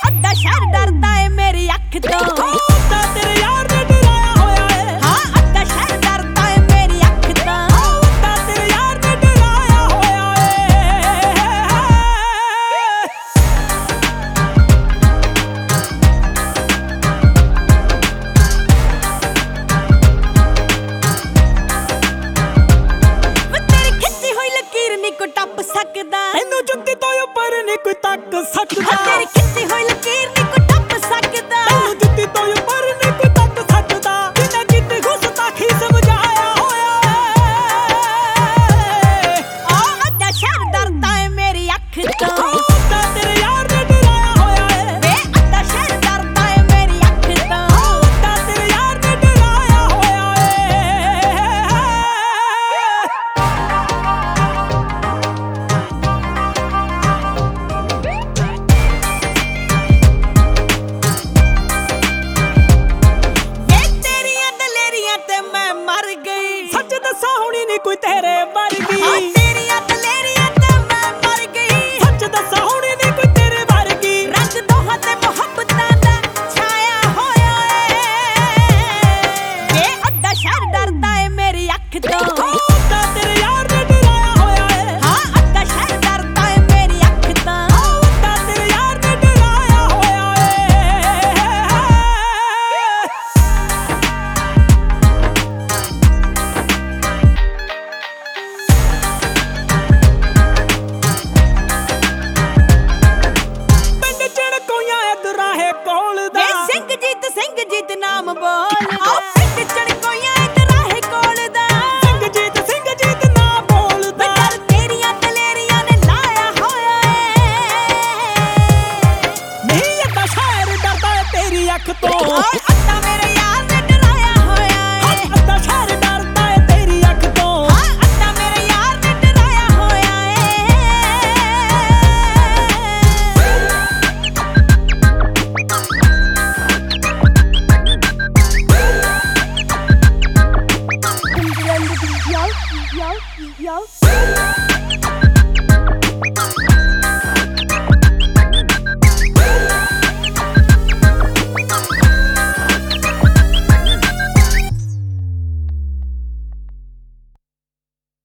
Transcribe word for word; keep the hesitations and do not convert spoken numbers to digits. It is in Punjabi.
ਅੱਡਾ ਸ਼ਹਿਰ ਡਰਦਾ ਏ ਮੇਰੀ ਅੱਖ ਤੋਂ। ਅੱਡਾ ਤੇਰੇ ਯਾਰ ਨੇ ਡਰਾਇਆ ਹੋਇਆ ਏ। ਹਾਂ ਅੱਡਾ ਸ਼ਹਿਰ ਡਰਦਾ ਏ ਮੇਰੀ ਅੱਖ ਤੋਂ। ਅੱਡਾ ਤੇਰੇ ਯਾਰ ਨੇ ਡਰਾਇਆ ਹੋਇਆ ਏ। ਵੇ ਤੇਰੀ ਖਿੱਚੀ ਹੋਈ ਲਕੀਰ ਨੀ ਕੋਈ ਟੱਪ ਸਕਦਾ। ਇਹਨੂੰ ਜੁੱਤੀ ਤੋਂ ਉੱਪਰ ਨੀ ਕੋਈ ਤੱਕ ਸਕਦਾ। ਹਾਂ ਤੇਰੀ ਖਿੱਚੀ ਹੋਈ ਲਕੀਰ ਨੀ ਕੋਈ ਟੱਪ ਸਕਦਾ। ਇਹਨੂੰ ਜੁੱਤੀ ਤੋਂ ਉੱਪਰ ਨੀ ਕੋਈ ਤੱਕ ਸਕਦਾ। ਬਿਨਾਂ ਕੀਤੀ ਗੁਸਤਾਖੀ ਸਮਝਾਇਆ ਹੋਇਆ ਏ। ਆ ਅੱਡਾ ਸ਼ਹਿਰ ਡਰਦਾ ਏ ਮੇਰੀ ਅੱਖ ਤੋਂ। ਅੱਡਾ ਤੇਰੇ ਯਾਰ ਨੇ ਡਰਾਇਆ ਹੋਇਆ ਏ। ਵੇ ਅੱਡਾ ਸ਼ਹਿਰ ਡਰਦਾ ਏ ਮੇਰੀ ਅੱਖ ਤੋਂ। ਅੱਡਾ ਤੇਰੇ ਯਾਰ ਨੇ ਡਰਾਇਆ ਹੋਇਆ ਏ। ਵੇ ਤੇਰੀਆਂ ਦਲੇਰੀਆਂ ਤੇ ਮੈਂ ਮਰ ਗਈ। ਸੱਚ ਦੱਸਾਂ ਹੁਣੀ ਨੀ ਕੋਈ ਤੇਰੇ ਹਾਂ ਵਰਗੀ। ਤੇਰੀਆਂ ਦਲੇਰੀਆਂ ਤੇ ਮੈਂ ਮਰ ਗਈ। ਸੱਚ ਦੱਸਾਂ ਹੁਣੀ ਨੀ ਕੋਈ ਤੇਰੇ ਵਰਗੀ। ਰੰਗ ਦੋਹਾਂ ਤੇ ਮੁਹੱਬਤਾਂ ਦਾ ਛਾਇਆ ਹੋਇਆ ਏ। ਵੇ ਅੱਡਾ ਸ਼ਹਿਰ ਡਰਦਾ ਏ ਮੇਰੀ ਅੱਖ ਤੋਂ। ਅੱਡਾ ਤੇਰੇ ਯਾਰ ਨੇ ਡਰਾਇਆ ਹੋਇਆ ਏ। ਹਾਂ ਅੱਡਾ ਸ਼ਹਿਰ ਡਰਦਾ ਏ ਮੇਰੀ ਅੱਖ ਤੋਂ। ਅੱਡਾ ਤੇਰੇ ਯਾਰ ਨੇ ਡਰਾਇਆ ਹੋਇਆ ਏ। ਪਿੰਡ ਚੜਕੋਈਆਂ ਇਦਰਾਹੇ ਕੋਲ ਦਾ। ਵੇ ਸਿੰਘਜੀਤ ਸਿੰਘਜੀਤ ਨਾਮ ਬੋਲ। ਆ ਪਿੰਡ ਚੜਕੋਈਆਂ ਇਦਰਾਹੇ ਕੋਲ ਦਾ। ਸਿੰਘਜੀਤ ਸਿੰਘਜੀਤ ਨਾ ਵੇ ਬੋਲਦਾ। ਡਰ ਤੇਰੀਆਂ ਦਲੇਰੀਆਂ ਨੇ ਲਾਇਆ ਹੋਇਆ ਏ। ਨਹੀਂ ਅੱਡਾ ਸ਼ਹਿਰ ਡਰਦਾ ਏ ਤੇਰੀ ਅੱਖ ਤੋਂ।